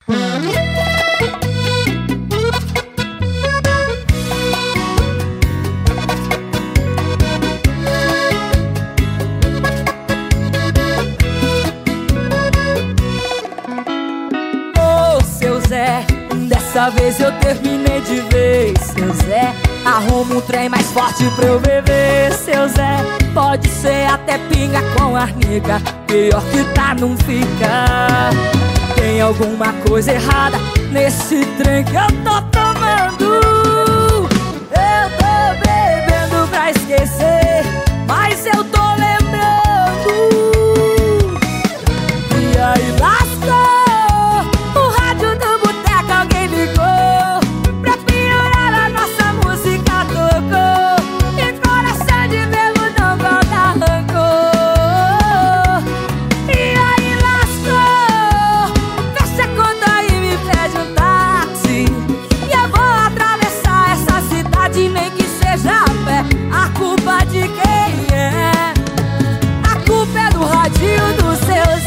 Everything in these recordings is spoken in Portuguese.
Dessa vez eu terminei de vez. Seu Zé, arruma um trem mais forte pra eu beber. Seu Zé, pode ser até pinga com arnica, pior que tá não fica. Tem alguma coisa errada nesse trem que eu tô tomando. Eu tô bebendo pra esquecer, mas eu tô lembrando. E aí lascou. A culpa de quem é? A culpa é do radinho do seu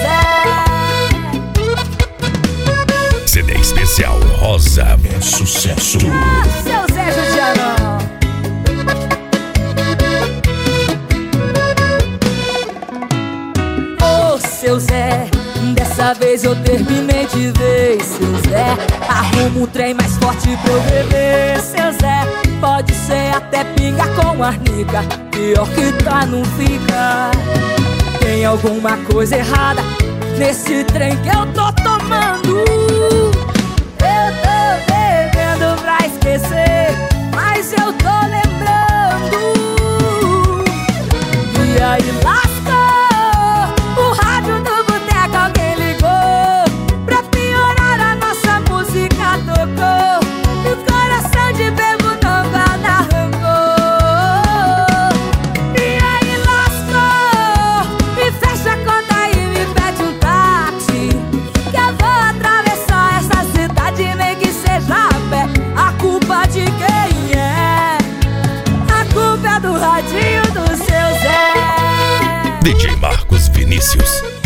Zé. CD especial Rosa é sucesso. Seu Zé Judiarão. Ô seu Zé, dessa vez eu terminei de vez. Seu Zé, arruma um trem mais forte pra eu beber. Seu Zé, pode ser até pinga com arnica, pior que tá não fica. Tem alguma coisa errada nesse trem que eu tô tomando. Eu tô bebendo pra esquecer, mas eu tô lembrando. E aí lascou, o rádio do boteco alguém ligou, pra piorar a nossa música tocou. E o coração de bebo não guarda rancor. E aí lascou, me fecha a conta e me pede um táxi, que eu vou atravessar essa cidade nem que seja a pé. A culpa de quem é? A culpa é do radinho do seu Zé. DJ Marcos Vinícius.